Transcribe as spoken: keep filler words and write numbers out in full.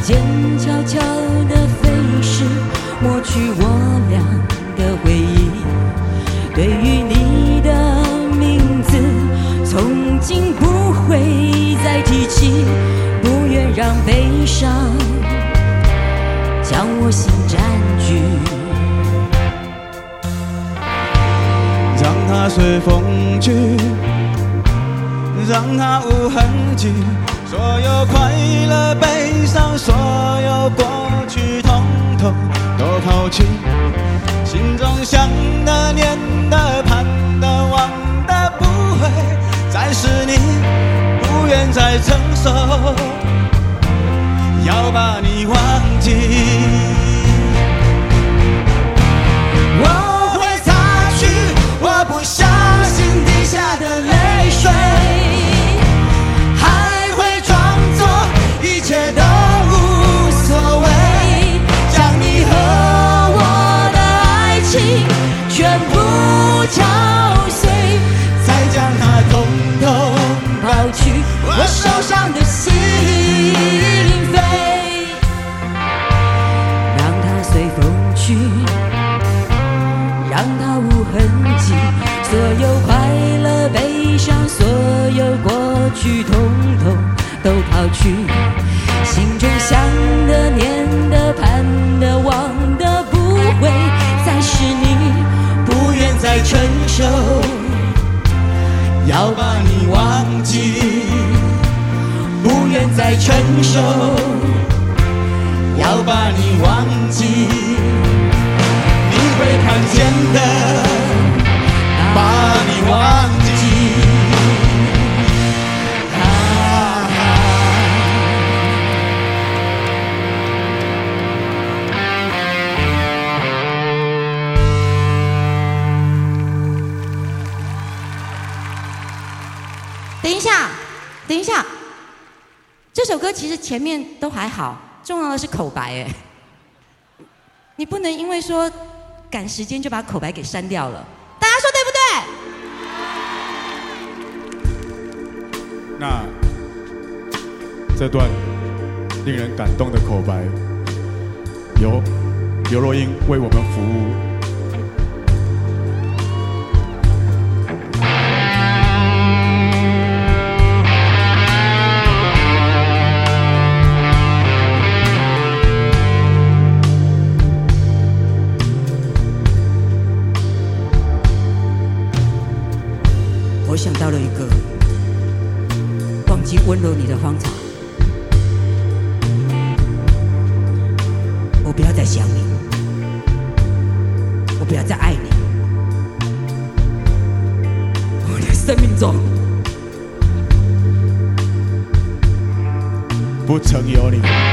间悄悄地飞逝，抹去我俩的回忆。对于你的名字，从今不会再提起，不愿让悲伤将我心占据。 让它随风去，让它无痕迹。所有快乐、悲伤，所有过去，统统都抛弃。心中想的、念的、盼的、望的，不会再是你，不愿再承受，要把你忘记。我会擦去我不小心滴下的泪水。一切都无所谓，将你和我的爱情全部敲碎，再将它统统抛去我手上的心扉，让它随风去，让它无痕迹，所有快乐悲伤，所有过去统统都抛去，心中想的、念的、盼的、望的，不会再是你，不愿再承受，要把你忘记，不愿再承受，要把你忘记，你会看见的，把你忘记。 等一下，等一下，这首歌其实前面都还好，重要的是口白哎。你不能因为说赶时间就把口白给删掉了，大家说对不对？ 那这段令人感动的口白，由刘若英为我们服务。 我想到了一个忘记温柔你的荒唐，我不要再想你，我不要再爱你，我的生命中不曾有你。